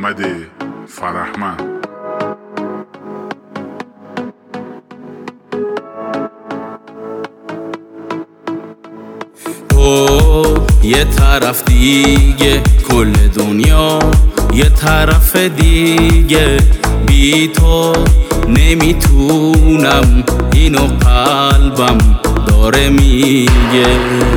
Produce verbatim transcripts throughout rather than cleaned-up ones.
محمد فرهمند. تو یه طرف دیگه، کل دنیا یه طرف دیگه، بی تو نمیتونم، اینو قلبم داره میگه.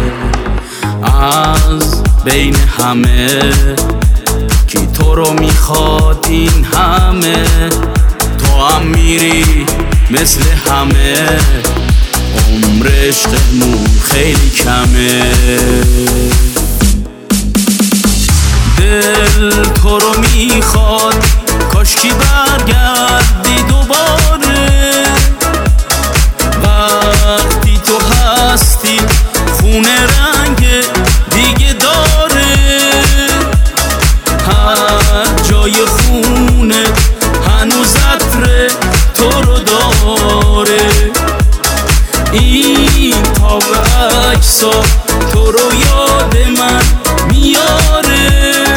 از بین همه کی تو رو میخواد این همه، تو هم میری مثل همه، عمر عشقمون خیلی کمه. دل تو رو میخواد، کاشکی برگردی دوباره، وقتی تو هستی خونه رنگ دیگه داره، هر جای خونه هنوز عطر تو رو داره. این تاب عکسا تو رو یاد من میاره.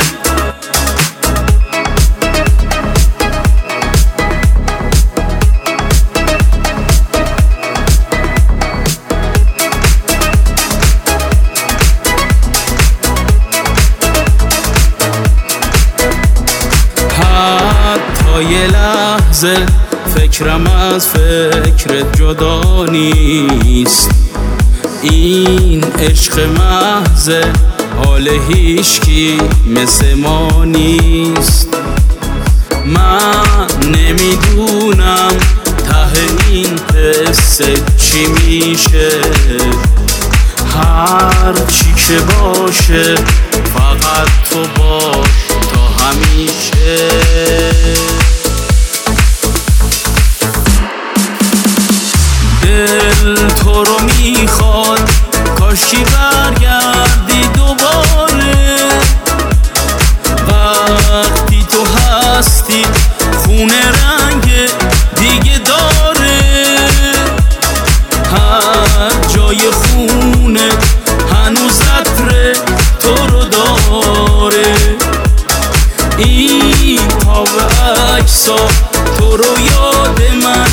حتی یه لحظه فکرم از فکرت جدا نیست، این عشق محض، حال هیچکی مثل ما نیست. من نمیدونم ته این قصه چی میشه، هر چی که باشه فقط تو باش تا همیشه. دل تو رو میخواد، کاشکی برگردی دوباره، وقتی تو هستی خونه رنگ دیگه داره، هر جای خونه هنوز عطر تو رو داره. این تاب عکسا تو رو یاد من